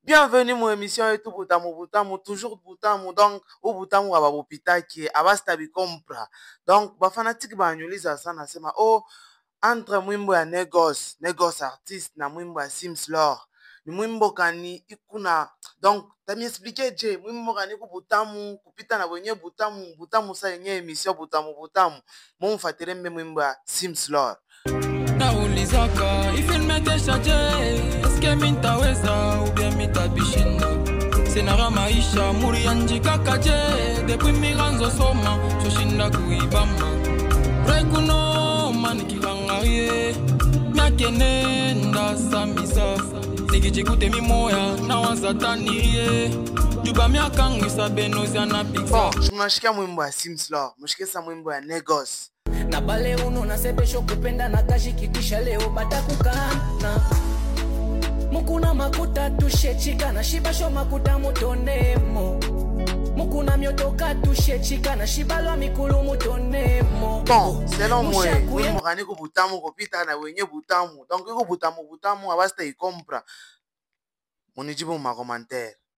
Bienvenue mon émission et tout Butamu Butamu, toujours Butamu, donc au Butamu aba bopita qui abasta bi compra. Donc ba fanatique ba nyuliza sana sema oh entre mwimbo ya Negos artiste na mwimbo ya Sims Lore. Ni mwimbo kani ikuna donc tami expliquer je mwimbo kani ku Butamu kupita na wenye Butamu sa yenye émission Butamu. Mo mfatire mbe mwimbo ya Sims Lore. Naulizaka ifilmetesha je eske mintaweza ubia mitabishinda senara maisha muri yanjikaka je depuis miranzo soma shoshinda kuibama rekuno manikilangaye miakenenda samisa nikijikute mimoya na wazatanirie juba miakangwisa benozia na pizza. Tunashikia mwimbo ya Sims Lore, mshikesa mwimbo ya Negos. Na bale uno na sebesho kupenda na kashikikisha leo batakukana mukuna makuta tushechika na shibasho makuta mutonemo mukuna myotoka tushechika na shibalwa mikulu mutonemo. Bon, selon moi, mwimbo kani ku Butamu kupita na wenye Butamu. Donc ku Butamu abasta y compra. Munijibu ma commentaire.